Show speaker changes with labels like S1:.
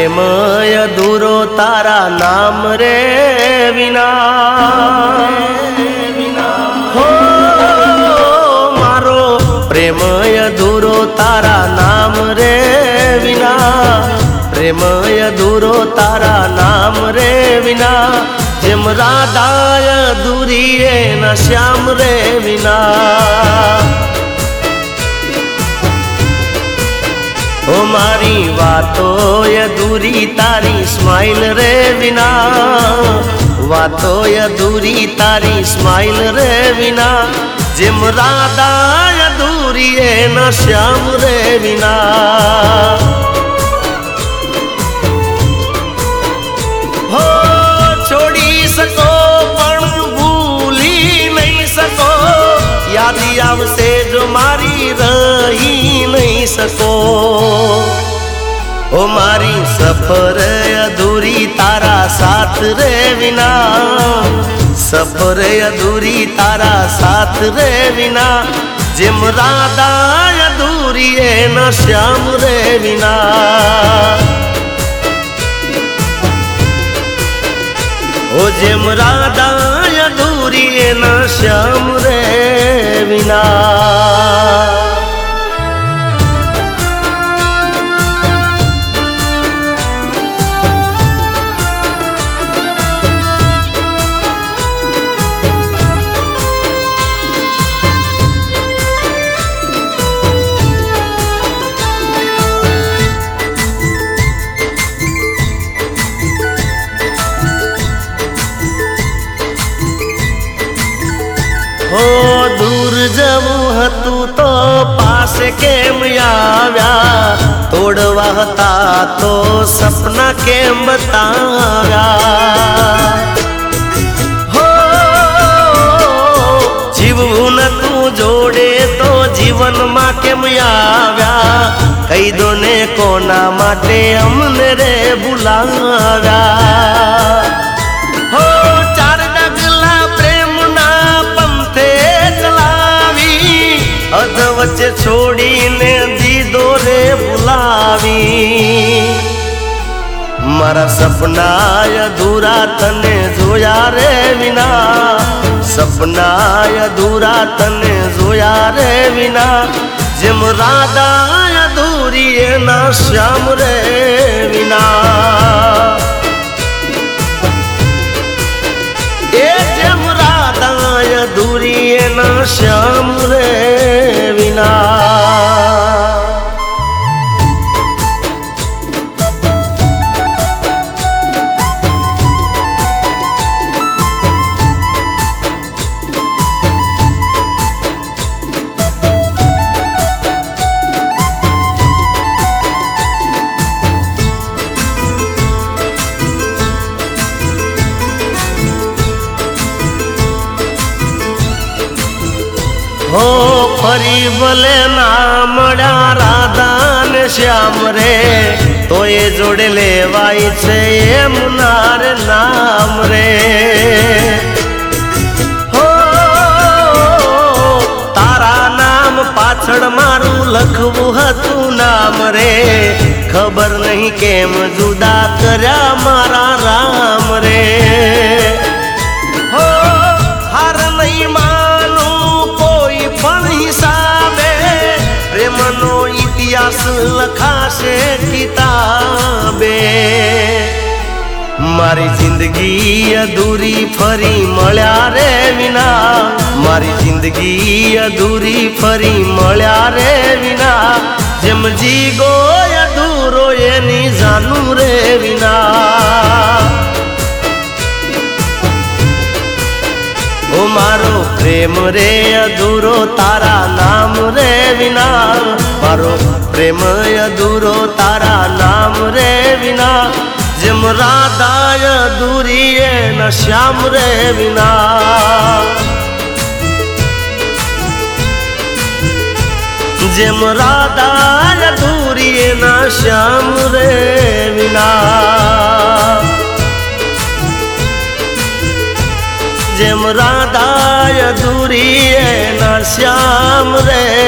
S1: प्रेम अधूरो तारा नाम रे विना हो मारो प्रेम अधूरो तारा नाम रे विना प्रेम अधूरो तारा नाम रे विना जेम राधा अधूरी न श्याम रे विना ओ मारी वातो अधूरी तारी स्माइल रे विना वातो अधूरी तारी स्माइल रे विना जेम राधा अधूरी न श्याम रे विना हो छोड़ी सको पण भूली नहीं सको याद आवशे जो मारी रही नहीं सको ओ मारी सफर अधूरी तारा साथ रे विना सफर अधूरी तारा साथ रे विना जेम राधा अधूरी न श्याम रे विना ओ जेम राधा अधूरी न श्याम रे विना हो दूर जवू हतू तो पास केम आव्या तोड़वा हता तो सपना केम बताव्या हो जीवू न तू जोड़े तो जीवन मा केम आव्या कई दोने कोना माटे अमने रे बुलाव्या हो चार डगला प्रेम ना अध वच्चे छोड़ी ने दीदो रे बुलावी मारा सपना अधूरा तने जोया रे विना सपना अधूरा तने जोया रे विना जेम राधा अधूरी ना श्याम रे विना ए जेम राधा अधूरी ना श्याम रे विना हो फरी भले ना मड़ा राधा ने श्याम रे तो ये जोड़े लेवाई छे ये मुनार नाम रे हो तारा नाम पाछड़ मारू लखवू हतू नाम रे खबर नहीं केम जुदा कर्या मारा राम रे हो हार नहीं हिसाबे प्रेमनो इतिहास लखाशे किताबे मारी जिंदगी अधूरी फरी मळ्या रे विना मारी जिंदगी अधूरी फरी मळ्या रे विना जेम जीगो अधूरो एनी जानू रे विना ओ मारो प्रेम रे अधूरो तारा नाम रे विना मारो प्रेम अधूरो तारा नाम रे विना जेम राधा अधूरी न श्याम रे विना जेम राधा अधूरी न श्याम रे विना जेम राधा अधूरी न श्याम रे